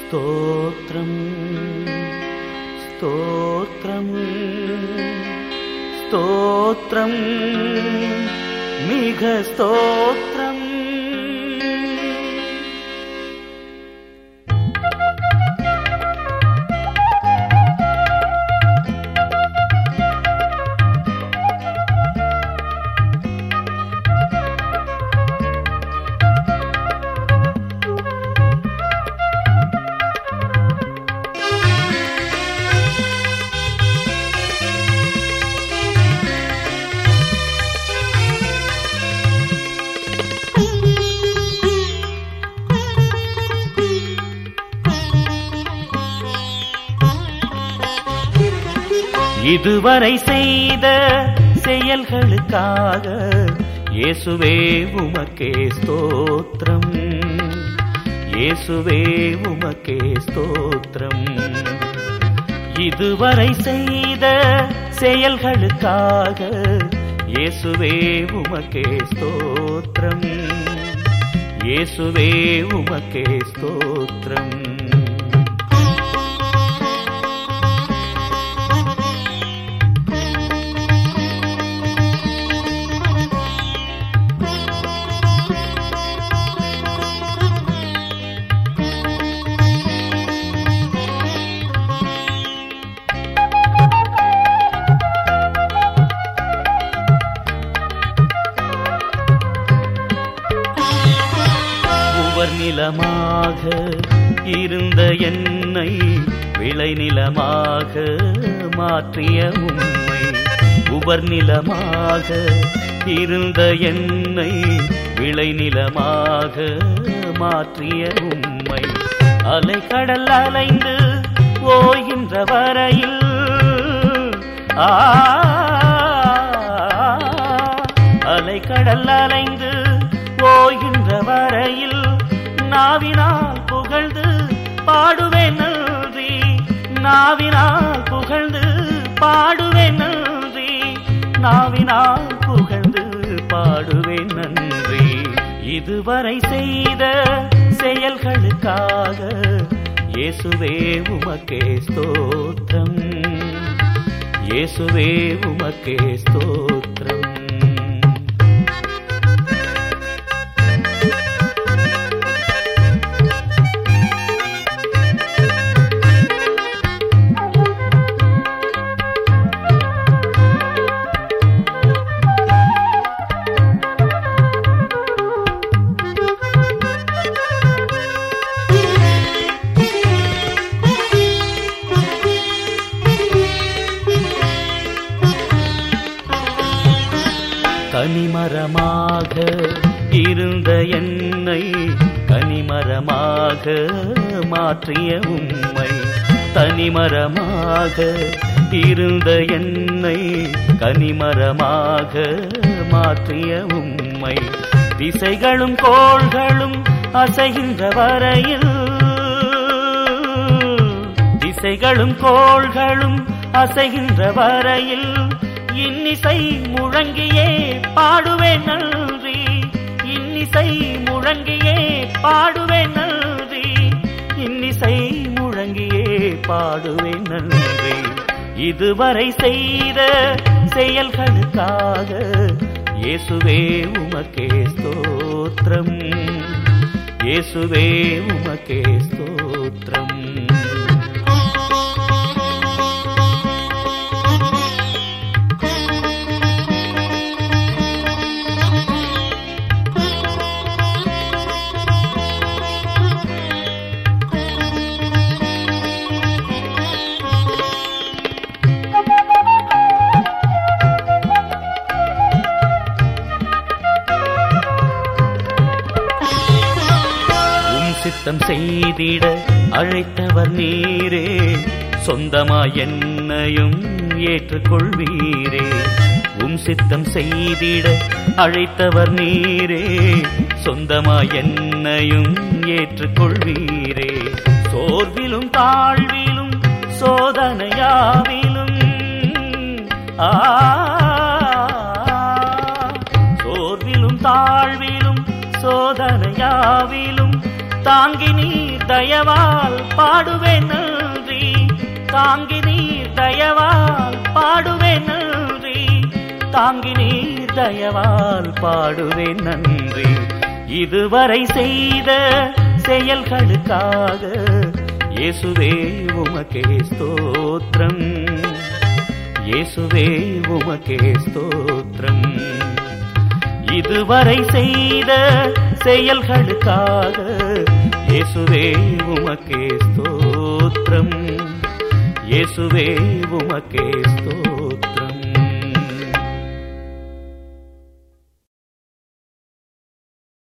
స్తోత్రం స్తోత్రం స్తోత్రం மிக ஸ்தோத்திரம். இதுவரை செய்த செயல்களுக்காக இயேசுவே உமக்கே ஸ்தோத்திரம், இயேசுவே உமக்கே ஸ்தோத்திரம். இதுவரை செய்த செயல்களுக்காக இயேசுவே உமக்கே ஸ்தோத்திரம், இயேசுவே உமக்கே ஸ்தோத்திரம். நிலமாக இருந்த என்னை விளைநிலமாக மாற்றிய உம்மை, உவர் நிலமாக இருந்த என்னை விளைநிலமாக மாற்றிய உம்மை, அலைக்கடல் அலைந்து ஓய்கின்ற வரையில் அலைக்கடல் அலைந்து ஓய்கின்ற வரையில் நாவினால் புகழ்ந்து பாடுவேன் நன்றி, நாவினால் புகழ்ந்து பாடுவேன் நன்றி, நாவினால் புகழ்ந்து பாடுவேன் நன்றி. இதுவரை செய்த செயல்களுக்காக இயேசுவே உமக்கே ஸ்தோத்திரம், இயேசுவே உமக்கே ஸ்தோத்திரம். கனிமரமாக இருந்த என்னை கனிமரமாக மாற்றிய உம்மை, தனிமரமாக இருந்த என்னை கனிமரமாக மாற்றிய உம்மை, திசைகளும் கோள்களும் அசைகின்ற வரையில், திசைகளும் கோள்களும் அசைகின்ற வரையில் இன்னிசை முழங்கியே பாடுவேன் நன்றி, இன்னிசை முழங்கியே பாடுவேன் நன்றி, இன்னிசை முழங்கியே பாடுவேன் நன்றி. இதுவரை செய்த செயல்களுக்காக இயேசுவே உமக்கே ஸ்தோத்திரம், இயேசுவே உமக்கே ஸ்தோத்திரம். சித்தம் செய்திட அழைத்தவர் நீரே, சொந்தமாய் என்னையும் ஏற்றுக்கொள்வீரே. உம் சித்தம் செய்திட அழைத்தவர் நீரே, சொந்தமாய் என்னையும் ஏற்றுக்கொள்வீரே. சோர்விலும் தாழ்விலும் சோதனையாவிலும் சோர்விலும் தாழ்விலும் சோதனையாவிலும் தாங்கி நீர் தயவால் பாடுவேன் நன்றி, தாங்கி நீர் தயவால் பாடுவேன் நன்றி, தாங்கி நீர் தயவால் பாடுவேன் நன்றி. இதுவரை செய்த செயல்களுக்காக இயேசுவே உமக்கே ஸ்தோத்திரம், இயேசுவே உமக்கே ஸ்தோத்திரம். இதுவரை செய்த செயல்களுக்காக இயேசுவே உமக்கே ஸ்தோத்திரம், இயேசுவே உமக்கே ஸ்தோத்திரம்.